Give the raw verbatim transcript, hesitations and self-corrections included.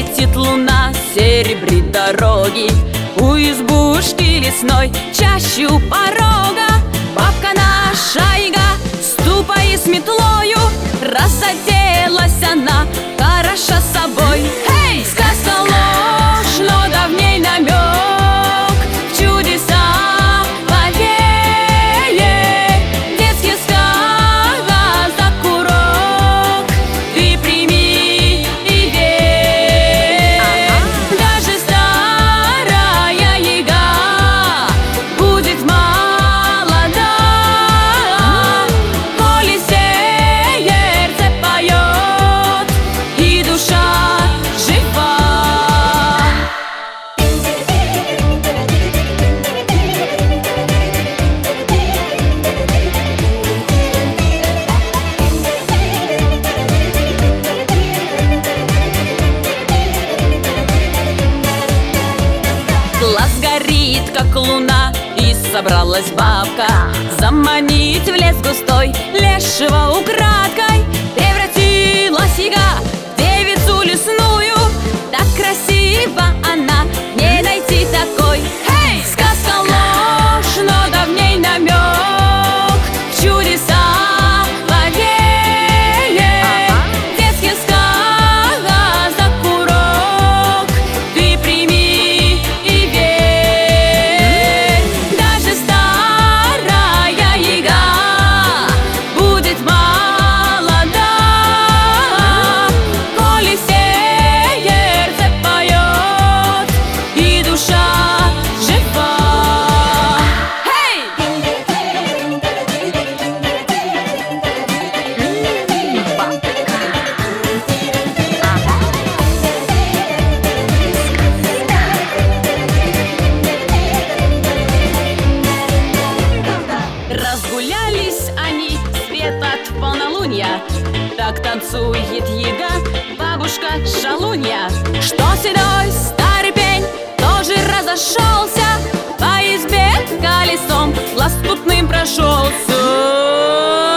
Светит луна, серебрит дороги, у избушки лесной, чащу порога. Бабка наша Яга, ступай с метлою, разоделась она, хороша собой. Эй! Сказка ложь, но давней намек в чудеса повеет. Детский сказок урок ты прими и верь. Даже старая Яга будет молода, коли сердце поет и душа жива. Глаз горит, как луна, и собралась бабка заманить в лес густой лешего украдкой. Превратилась Яга в девицу лесную, так красива она, не найти такой. Эй! Сказка ложь, но давней намек в чудеса повеет. Детский сказок урок ты прими и верь. Даже старая Яга будет молода, коли сердце поет и душа жива. Разгулялись они, свет от полнолуния, так танцует Яга, бабушка шалунья. Что седой старый пень тоже разошелся, по избе колесом лоскутным прошелся.